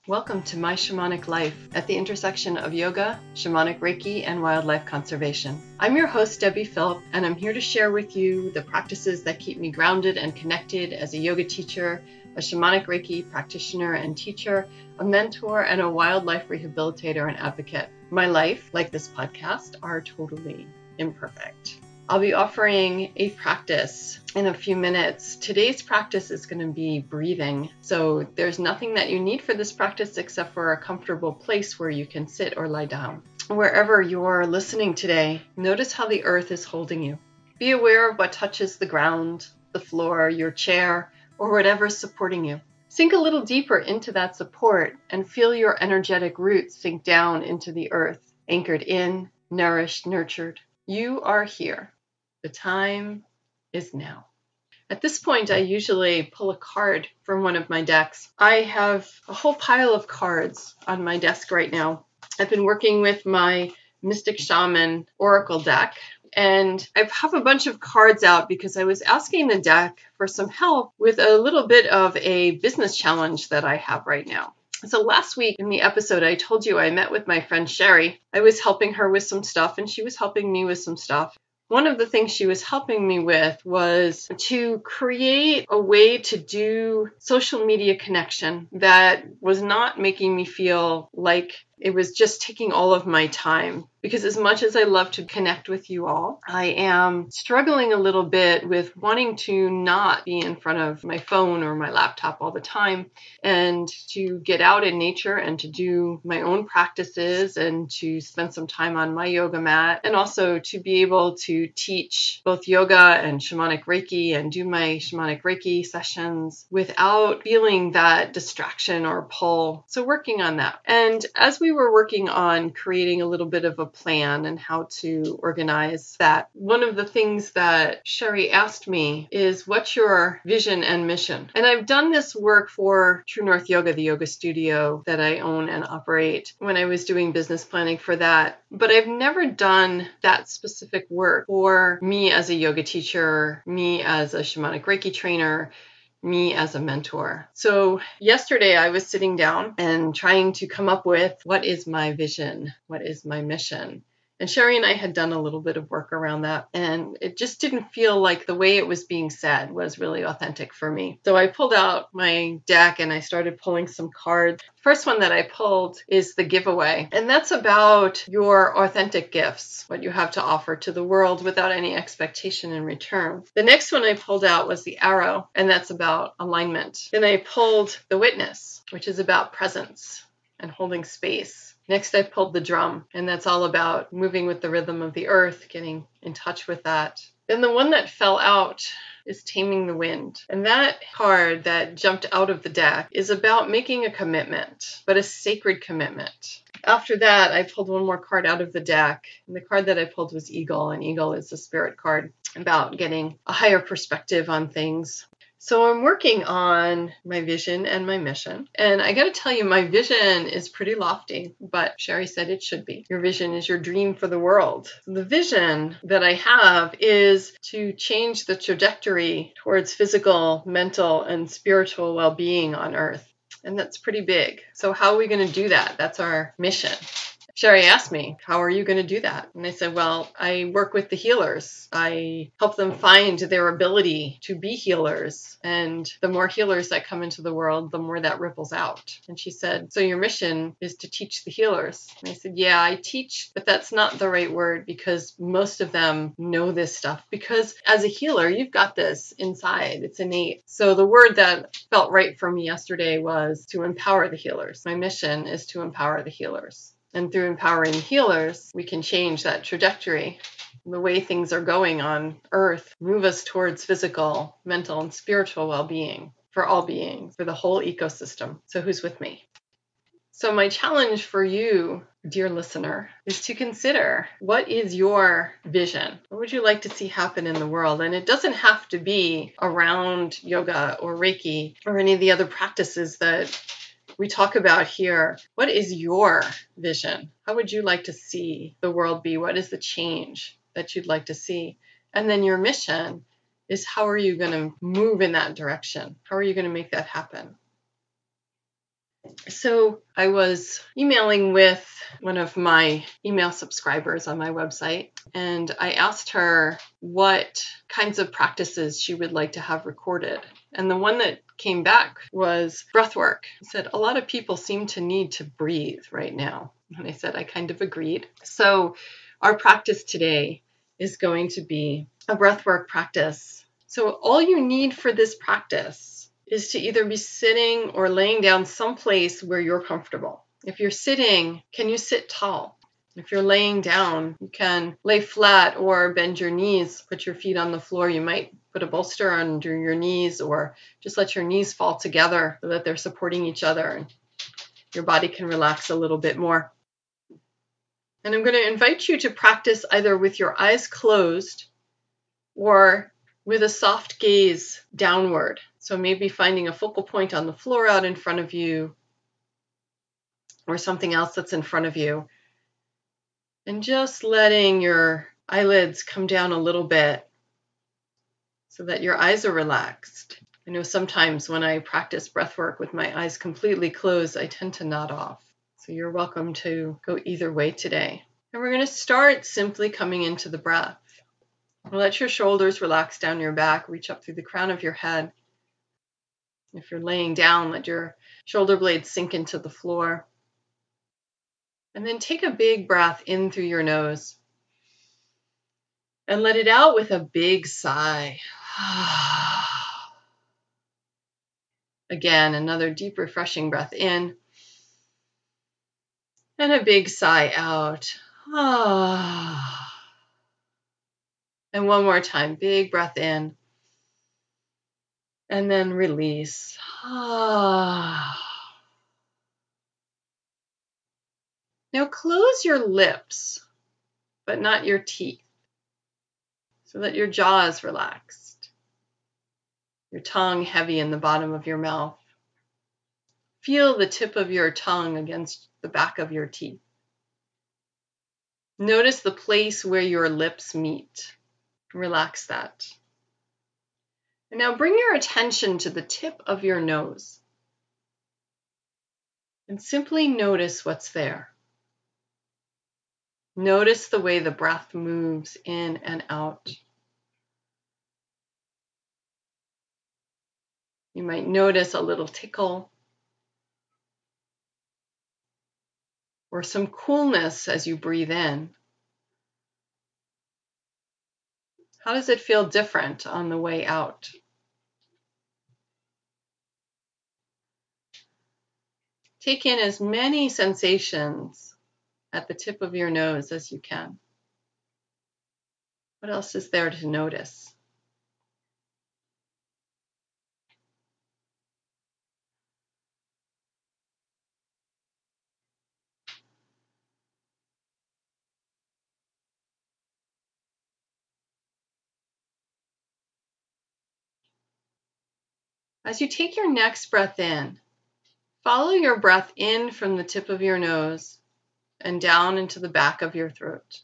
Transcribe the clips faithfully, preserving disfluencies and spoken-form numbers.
Welcome to My Shamanic Life at the intersection of yoga, shamanic Reiki, and wildlife conservation. I'm your host, Debbie Phillip, and I'm here to share with you the practices that keep me grounded and connected as a yoga teacher, a shamanic Reiki practitioner and teacher, a mentor, and a wildlife rehabilitator and advocate. My life, like this podcast, are totally imperfect. I'll be offering a practice in a few minutes. Today's practice is going to be breathing. So there's nothing that you need for this practice except for a comfortable place where you can sit or lie down. Wherever you're listening today, notice how the earth is holding you. Be aware of what touches the ground, the floor, your chair, or whatever's supporting you. Sink a little deeper into that support and feel your energetic roots sink down into the earth, anchored in, nourished, nurtured. You are here. The time is now. At this point, I usually pull a card from one of my decks. I have a whole pile of cards on my desk right now. I've been working with my Mystic Shaman Oracle deck, and I have a bunch of cards out because I was asking the deck for some help with a little bit of a business challenge that I have right now. So last week in the episode, I told you I met with my friend Sherry. I was helping her with some stuff, and she was helping me with some stuff. One of the things she was helping me with was to create a way to do social media connection that was not making me feel like it was just taking all of my time. Because as much as I love to connect with you all, I am struggling a little bit with wanting to not be in front of my phone or my laptop all the time, and to get out in nature and to do my own practices and to spend some time on my yoga mat, and also to be able to teach both yoga and shamanic Reiki and do my shamanic Reiki sessions without feeling that distraction or pull. So working on that. And as we were working on creating a little bit of a plan and how to organize that, one of the things that Sherry asked me is, what's your vision and mission? And I've done this work for True North Yoga, the yoga studio that I own and operate, when I was doing business planning for that. But I've never done that specific work for me as a yoga teacher, me as a shamanic Reiki trainer, me as a mentor. So yesterday I was sitting down and trying to come up with, what is my vision? What is my mission? And Sherry and I had done a little bit of work around that, and it just didn't feel like the way it was being said was really authentic for me. So I pulled out my deck and I started pulling some cards. First one that I pulled is the giveaway, and that's about your authentic gifts, what you have to offer to the world without any expectation in return. The next one I pulled out was the arrow, and that's about alignment. Then I pulled the witness, which is about presence and holding space. Next, I pulled the drum, and that's all about moving with the rhythm of the earth, getting in touch with that. Then the one that fell out is Taming the Wind. And that card that jumped out of the deck is about making a commitment, but a sacred commitment. After that, I pulled one more card out of the deck, and the card that I pulled was Eagle, and Eagle is a spirit card about getting a higher perspective on things. So I'm working on my vision and my mission. And I got to tell you, my vision is pretty lofty, but Sherry said it should be. Your vision is your dream for the world. The vision that I have is to change the trajectory towards physical, mental, and spiritual well-being on Earth. And that's pretty big. So how are we going to do that? That's our mission. Sherry asked me, how are you going to do that? And I said, well, I work with the healers. I help them find their ability to be healers. And the more healers that come into the world, the more that ripples out. And she said, so your mission is to teach the healers. And I said, yeah, I teach, but that's not the right word, because most of them know this stuff. Because as a healer, you've got this inside. It's innate. So the word that felt right for me yesterday was to empower the healers. My mission is to empower the healers. And through empowering healers, we can change that trajectory, the way things are going on Earth, move us towards physical, mental, and spiritual well-being for all beings, for the whole ecosystem. So who's with me? So my challenge for you, dear listener, is to consider, what is your vision? What would you like to see happen in the world? And it doesn't have to be around yoga or Reiki or any of the other practices that we talk about here. What is your vision? How would you like to see the world be? What is the change that you'd like to see? And then your mission is, how are you going to move in that direction? How are you going to make that happen? So I was emailing with one of my email subscribers on my website, and I asked her what kinds of practices she would like to have recorded. And the one that came back was breath work. I said, a lot of people seem to need to breathe right now. And I said, I kind of agreed. So our practice today is going to be a breath work practice. So all you need for this practice is to either be sitting or laying down someplace where you're comfortable. If you're sitting, can you sit tall? If you're laying down, you can lay flat or bend your knees, put your feet on the floor. You might put a bolster under your knees or just let your knees fall together so that they're supporting each other and your body can relax a little bit more. And I'm going to invite you to practice either with your eyes closed or with a soft gaze downward. So maybe finding a focal point on the floor out in front of you or something else that's in front of you. And just letting your eyelids come down a little bit so that your eyes are relaxed. I know sometimes when I practice breath work with my eyes completely closed, I tend to nod off. So you're welcome to go either way today. And we're going to start simply coming into the breath. Let your shoulders relax down your back, reach up through the crown of your head. If you're laying down, let your shoulder blades sink into the floor. And then take a big breath in through your nose. And let it out with a big sigh. Again, another deep, refreshing breath in. And a big sigh out. And one more time, big breath in. And then release. Now close your lips, but not your teeth, so that your jaw is relaxed. Your tongue heavy in the bottom of your mouth. Feel the tip of your tongue against the back of your teeth. Notice the place where your lips meet. Relax that. And now bring your attention to the tip of your nose. And simply notice what's there. Notice the way the breath moves in and out. You might notice a little tickle or some coolness as you breathe in. How does it feel different on the way out? Take in as many sensations at the tip of your nose as you can. What else is there to notice? As you take your next breath in, follow your breath in from the tip of your nose and down into the back of your throat.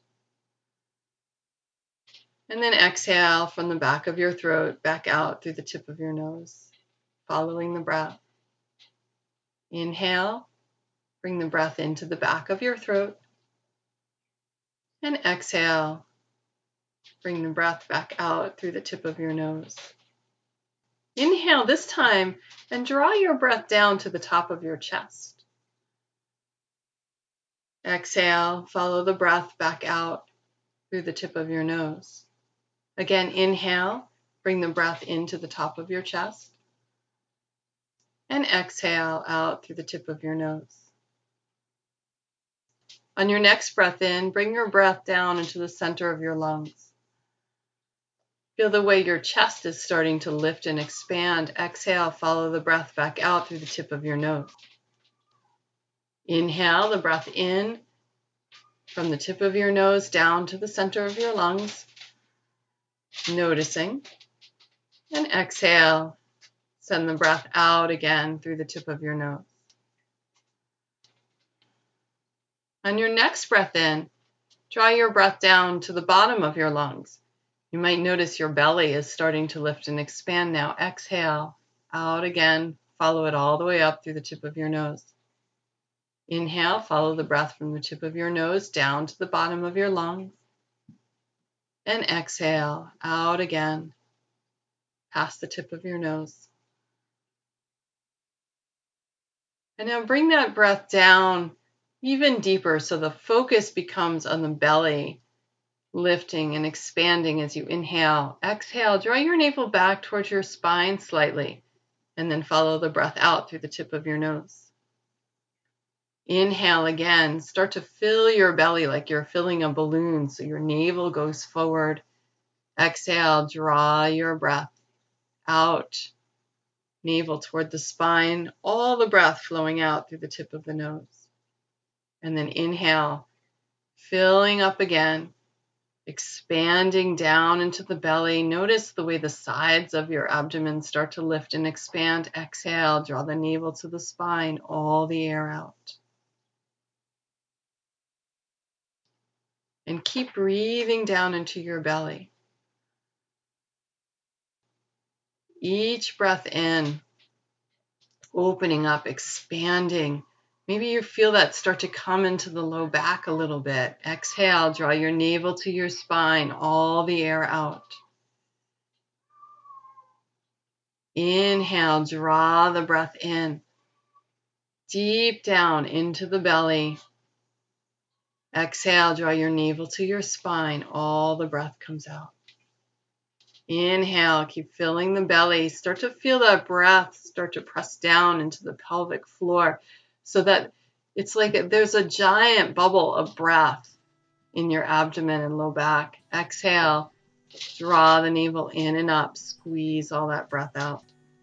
And then exhale from the back of your throat back out through the tip of your nose, following the breath. Inhale, bring the breath into the back of your throat. And exhale, bring the breath back out through the tip of your nose. Inhale this time and draw your breath down to the top of your chest. Exhale, follow the breath back out through the tip of your nose. Again, inhale, bring the breath into the top of your chest. And exhale out through the tip of your nose. On your next breath in, bring your breath down into the center of your lungs. Feel the way your chest is starting to lift and expand. Exhale, follow the breath back out through the tip of your nose. Inhale the breath in from the tip of your nose down to the center of your lungs, noticing. And exhale, send the breath out again through the tip of your nose. On your next breath in, draw your breath down to the bottom of your lungs. You might notice your belly is starting to lift and expand now. Exhale, out again, follow it all the way up through the tip of your nose. Inhale, follow the breath from the tip of your nose down to the bottom of your lungs. And exhale, out again, past the tip of your nose. And now bring that breath down even deeper so the focus becomes on the belly, lifting and expanding as you inhale. Exhale, draw your navel back towards your spine slightly, and then follow the breath out through the tip of your nose. Inhale again, start to fill your belly like you're filling a balloon so your navel goes forward. Exhale, draw your breath out, navel toward the spine, all the breath flowing out through the tip of the nose. And then inhale, filling up again, expanding down into the belly. Notice the way the sides of your abdomen start to lift and expand. Exhale, draw the navel to the spine, all the air out. And keep breathing down into your belly. Each breath in, opening up, expanding. Maybe you feel that start to come into the low back a little bit. Exhale, draw your navel to your spine, all the air out. Inhale, draw the breath in, deep down into the belly. Exhale, draw your navel to your spine, all the breath comes out. Inhale, keep filling the belly. Start to feel that breath start to press down into the pelvic floor so that it's like there's a giant bubble of breath in your abdomen and low back. Exhale, draw the navel in and up, squeeze all that breath out.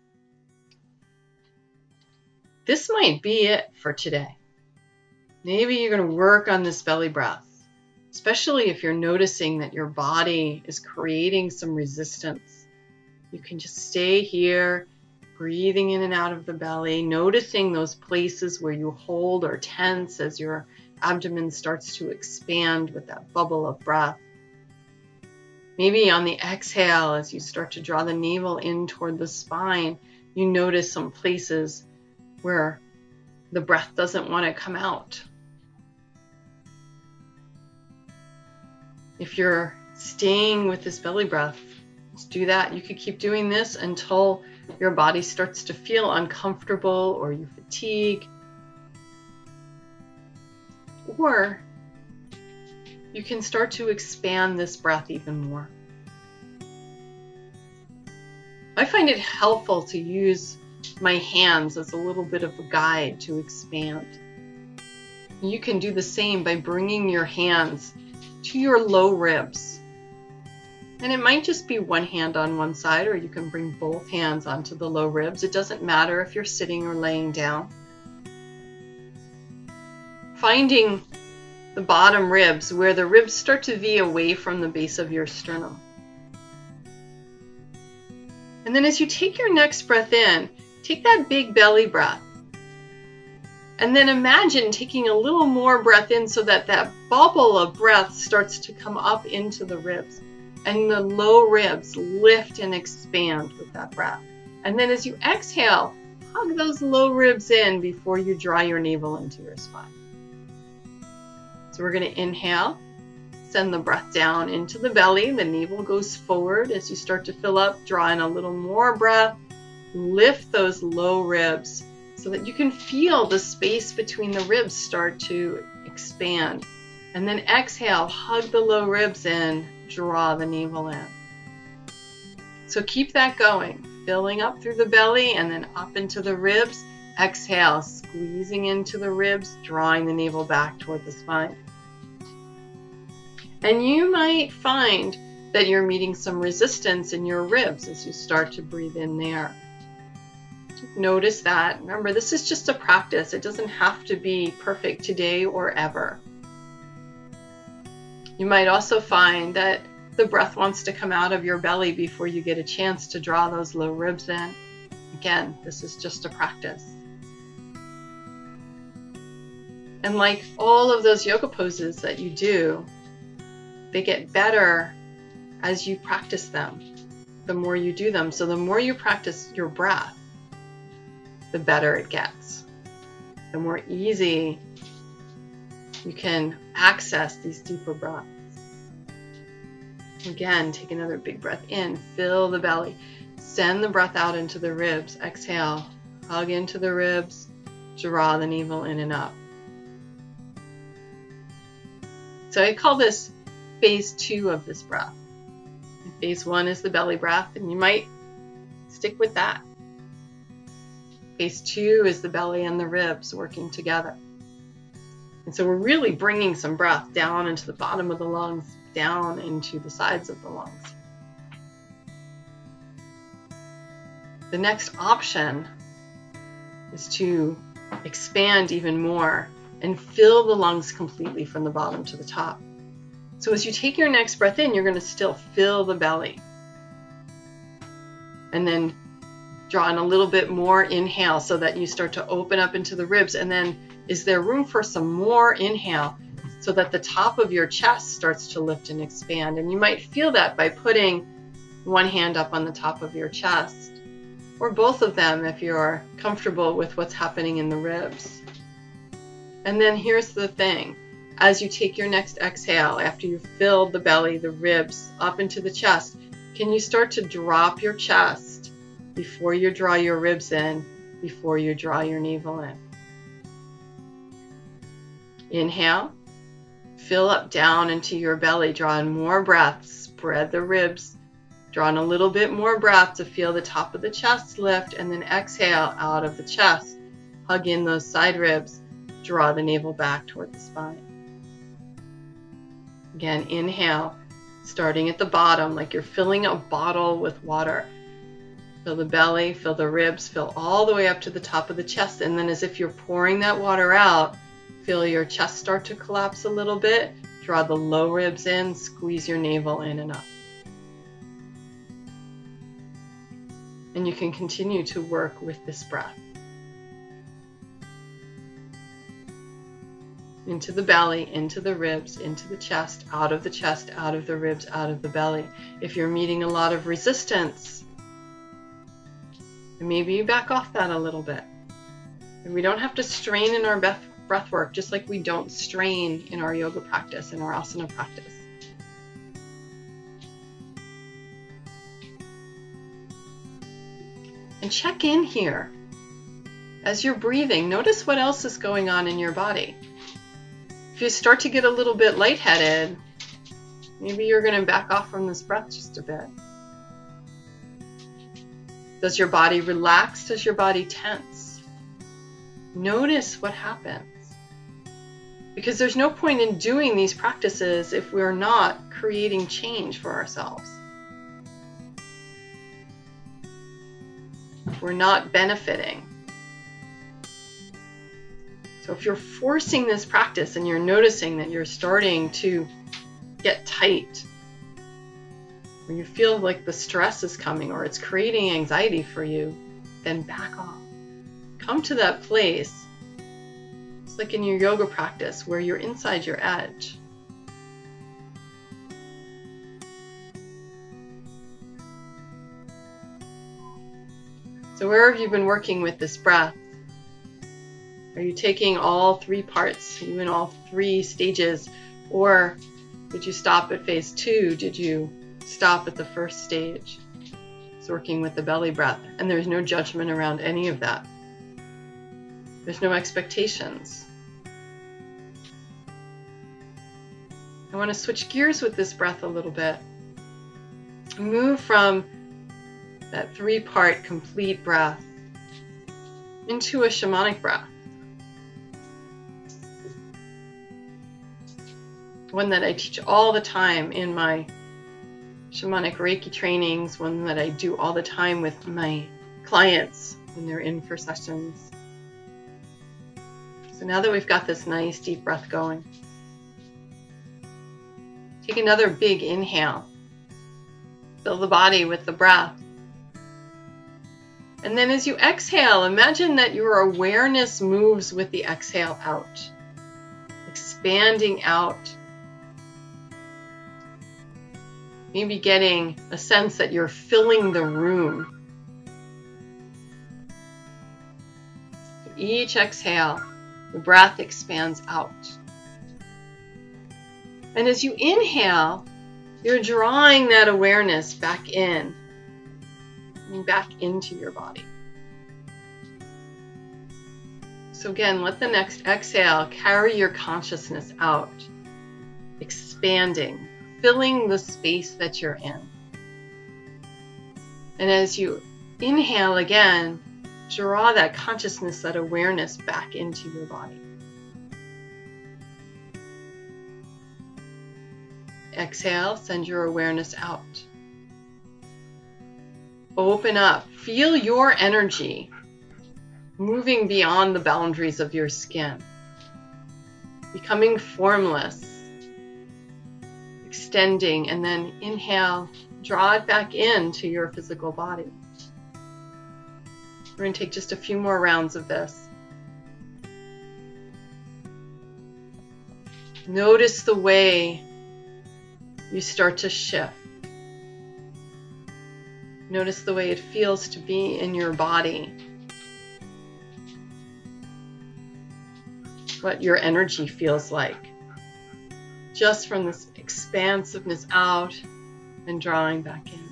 This might be it for today. Maybe you're going to work on this belly breath, especially if you're noticing that your body is creating some resistance. You can just stay here, breathing in and out of the belly, noticing those places where you hold or tense as your abdomen starts to expand with that bubble of breath. Maybe on the exhale, as you start to draw the navel in toward the spine, you notice some places where the breath doesn't want to come out. If you're staying with this belly breath, let's do that. You could keep doing this until your body starts to feel uncomfortable or you fatigue. Or you can start to expand this breath even more. I find it helpful to use my hands as a little bit of a guide to expand. You can do the same by bringing your hands to your low ribs. And it might just be one hand on one side, or you can bring both hands onto the low ribs. It doesn't matter if you're sitting or laying down. Finding the bottom ribs where the ribs start to V away from the base of your sternum. And then as you take your next breath in, take that big belly breath. And then imagine taking a little more breath in so that that bubble of breath starts to come up into the ribs. And the low ribs lift and expand with that breath. And then as you exhale, hug those low ribs in before you draw your navel into your spine. So we're going to inhale, send the breath down into the belly. The navel goes forward as you start to fill up, draw in a little more breath. Lift those low ribs so that you can feel the space between the ribs start to expand. And then exhale, hug the low ribs in, draw the navel in. So keep that going, filling up through the belly and then up into the ribs. Exhale, squeezing into the ribs, drawing the navel back toward the spine. And you might find that you're meeting some resistance in your ribs as you start to breathe in there. Notice that. Remember, this is just a practice. It doesn't have to be perfect today or ever. You might also find that the breath wants to come out of your belly before you get a chance to draw those low ribs in. Again, this is just a practice. And like all of those yoga poses that you do, they get better as you practice them, the more you do them. So the more you practice your breath, the better it gets. the more easy you can access these deeper breaths. Again, take another big breath in, fill the belly, send the breath out into the ribs, exhale, hug into the ribs, draw the navel in and up. So I call this phase two of this breath. Phase one is the belly breath, and you might stick with that. Phase two is the belly and the ribs working together. And so we're really bringing some breath down into the bottom of the lungs, down into the sides of the lungs. The next option is to expand even more and fill the lungs completely from the bottom to the top. So as you take your next breath in, you're going to still fill the belly. And then draw in a little bit more inhale so that you start to open up into the ribs. And then is there room for some more inhale so that the top of your chest starts to lift and expand? And you might feel that by putting one hand up on the top of your chest, or both of them if you're comfortable with what's happening in the ribs. And then here's the thing. As you take your next exhale, after you've filled the belly, the ribs, up into the chest, can you start to drop your chest before you draw your ribs in, before you draw your navel in? Inhale, fill up down into your belly, draw in more breath, spread the ribs, draw in a little bit more breath to feel the top of the chest lift, and then exhale out of the chest, hug in those side ribs, draw the navel back toward the spine. Again, inhale, starting at the bottom, like you're filling a bottle with water. Fill the belly, fill the ribs, fill all the way up to the top of the chest. And then as if you're pouring that water out, feel your chest start to collapse a little bit. Draw the low ribs in, squeeze your navel in and up. And you can continue to work with this breath. Into the belly, into the ribs, into the chest, out of the chest, out of the ribs, out of the belly. If you're meeting a lot of resistance, maybe you back off that a little bit. And we don't have to strain in our breath, breath work, just like we don't strain in our yoga practice, in our asana practice. And check in here. As you're breathing, notice what else is going on in your body. If you start to get a little bit lightheaded, maybe you're going to back off from this breath just a bit. Does your body relax? Does your body tense? Notice what happens. Because there's no point in doing these practices if we're not creating change for ourselves. If we're not benefiting. So if you're forcing this practice and you're noticing that you're starting to get tight, or you feel like the stress is coming or it's creating anxiety for you, then back off. Come to that place, it's like in your yoga practice, where you're inside your edge. So where have you been working with this breath? Are you taking all three parts, even all three stages? Or did you stop at phase two? Did you stop at the first stage? It's working with the belly breath. And there's no judgment around any of that. There's no expectations. I want to switch gears with this breath a little bit. Move from that three-part complete breath into a shamanic breath. One that I teach all the time in my shamanic Reiki trainings, one that I do all the time with my clients when they're in for sessions. So now that we've got this nice deep breath going, take another big inhale. Fill the body with the breath. And then as you exhale, imagine that your awareness moves with the exhale out, expanding out. Maybe getting a sense that you're filling the room. Each exhale, The breath expands out. And as you inhale, you're drawing that awareness back in, and back into your body. So again, let the next exhale carry your consciousness out, expanding, filling the space that you're in. And as you inhale again, draw that consciousness, that awareness back into your body. Exhale, send your awareness out. Open up, feel your energy moving beyond the boundaries of your skin, becoming formless, extending, and then inhale, draw it back into your physical body. We're going to take just a few more rounds of this. Notice the way you start to shift. Notice the way it feels to be in your body. What your energy feels like. Just from this expansiveness out and drawing back in.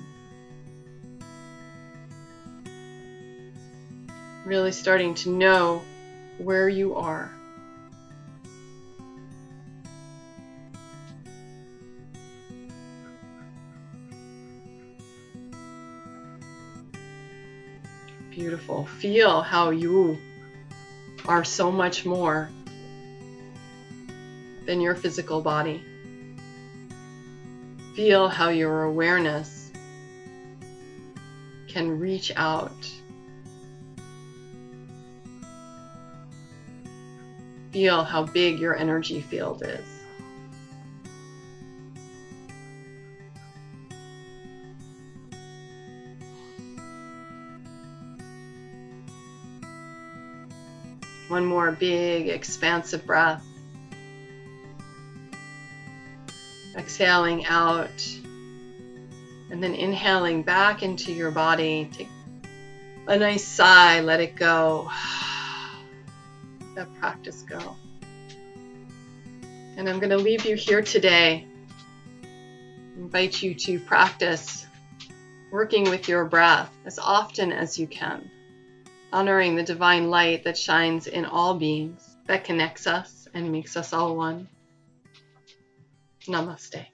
Really starting to know where you are. Beautiful. Feel how you are so much more than your physical body. Feel how your awareness can reach out. Feel how big your energy field is. One more big, expansive breath. Exhaling out. And then inhaling back into your body. Take a nice sigh, let it go. Let that practice go. And I'm going to leave you here today. Invite you to practice working with your breath as often as you can. Honoring the divine light that shines in all beings, that connects us and makes us all one. Namaste.